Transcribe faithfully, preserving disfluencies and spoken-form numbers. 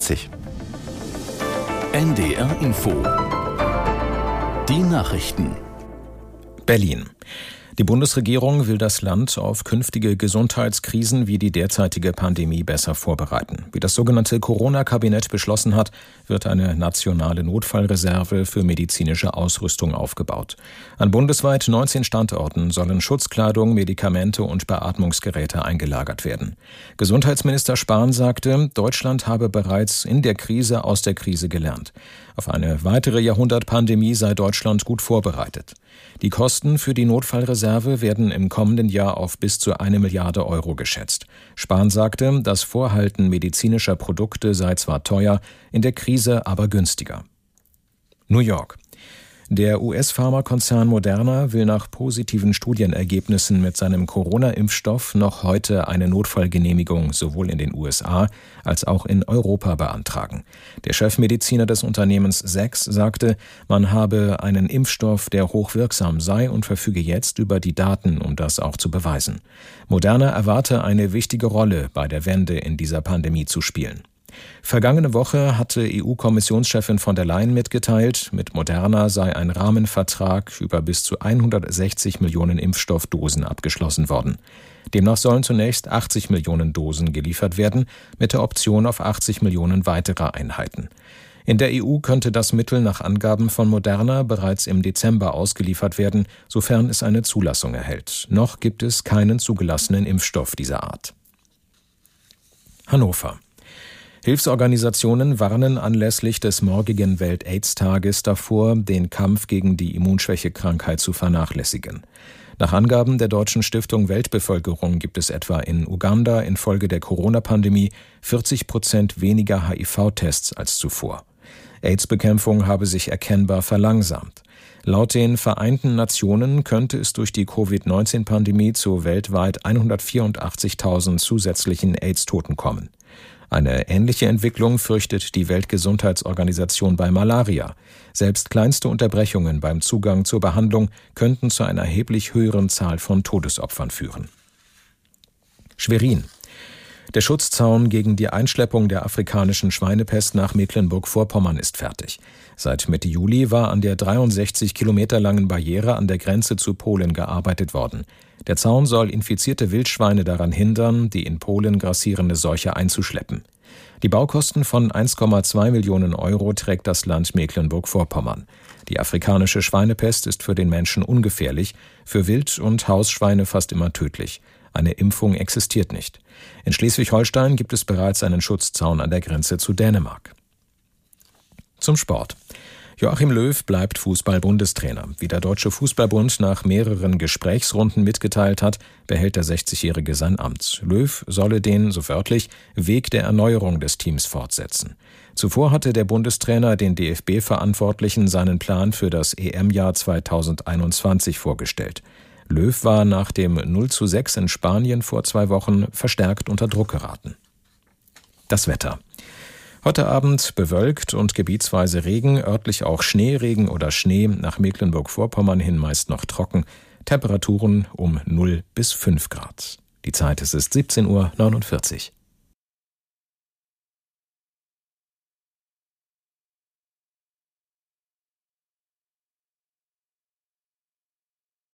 dreißig. N D R Info. Die Nachrichten. Berlin. Die Bundesregierung will das Land auf künftige Gesundheitskrisen wie die derzeitige Pandemie besser vorbereiten. Wie das sogenannte Corona-Kabinett beschlossen hat, wird eine nationale Notfallreserve für medizinische Ausrüstung aufgebaut. An bundesweit neunzehn Standorten sollen Schutzkleidung, Medikamente und Beatmungsgeräte eingelagert werden. Gesundheitsminister Spahn sagte, Deutschland habe bereits in der Krise aus der Krise gelernt. Auf eine weitere Jahrhundertpandemie sei Deutschland gut vorbereitet. Die Kosten für die Notfallreserve werden im kommenden Jahr auf bis zu eine Milliarde Euro geschätzt. Spahn sagte, das Vorhalten medizinischer Produkte sei zwar teuer, in der Krise aber günstiger. New York. Der U S-Pharmakonzern Moderna will nach positiven Studienergebnissen mit seinem Corona-Impfstoff noch heute eine Notfallgenehmigung sowohl in den U S A als auch in Europa beantragen. Der Chefmediziner des Unternehmens Sachs sagte, man habe einen Impfstoff, der hochwirksam sei und verfüge jetzt über die Daten, um das auch zu beweisen. Moderna erwarte eine wichtige Rolle bei der Wende in dieser Pandemie zu spielen. Vergangene Woche hatte E U-Kommissionschefin von der Leyen mitgeteilt, mit Moderna sei ein Rahmenvertrag über bis zu hundertsechzig Millionen Impfstoffdosen abgeschlossen worden. Demnach sollen zunächst achtzig Millionen Dosen geliefert werden, mit der Option auf achtzig Millionen weiterer Einheiten. In der E U könnte das Mittel nach Angaben von Moderna bereits im Dezember ausgeliefert werden, sofern es eine Zulassung erhält. Noch gibt es keinen zugelassenen Impfstoff dieser Art. Hannover. Hilfsorganisationen warnen anlässlich des morgigen Welt-Aids-Tages davor, den Kampf gegen die Immunschwächekrankheit zu vernachlässigen. Nach Angaben der Deutschen Stiftung Weltbevölkerung gibt es etwa in Uganda infolge der Corona-Pandemie vierzig Prozent weniger H I V-Tests als zuvor. AIDS-Bekämpfung habe sich erkennbar verlangsamt. Laut den Vereinten Nationen könnte es durch die Covid neunzehn Pandemie zu weltweit hundertvierundachtzigtausend zusätzlichen AIDS-Toten kommen. Eine ähnliche Entwicklung fürchtet die Weltgesundheitsorganisation bei Malaria. Selbst kleinste Unterbrechungen beim Zugang zur Behandlung könnten zu einer erheblich höheren Zahl von Todesopfern führen. Schwerin. Der Schutzzaun gegen die Einschleppung der afrikanischen Schweinepest nach Mecklenburg-Vorpommern ist fertig. Seit Mitte Juli war an der dreiundsechzig Kilometer langen Barriere an der Grenze zu Polen gearbeitet worden. Der Zaun soll infizierte Wildschweine daran hindern, die in Polen grassierende Seuche einzuschleppen. Die Baukosten von eins Komma zwei Millionen Euro trägt das Land Mecklenburg-Vorpommern. Die afrikanische Schweinepest ist für den Menschen ungefährlich, für Wild- und Hausschweine fast immer tödlich. Eine Impfung existiert nicht. In Schleswig-Holstein gibt es bereits einen Schutzzaun an der Grenze zu Dänemark. Zum Sport. Joachim Löw bleibt Fußball-Bundestrainer. Wie der Deutsche Fußballbund nach mehreren Gesprächsrunden mitgeteilt hat, behält der sechzigjährige sein Amt. Löw solle den, so wörtlich, Weg der Erneuerung des Teams fortsetzen. Zuvor hatte der Bundestrainer den D F B-Verantwortlichen seinen Plan für das E M-Jahr zweitausendeinundzwanzig vorgestellt. Löw war nach dem null zu sechs in Spanien vor zwei Wochen verstärkt unter Druck geraten. Das Wetter. Heute Abend bewölkt und gebietsweise Regen, örtlich auch Schneeregen oder Schnee, nach Mecklenburg-Vorpommern hin meist noch trocken. Temperaturen um null bis fünf Grad. Die Zeit ist siebzehn Uhr neunundvierzig.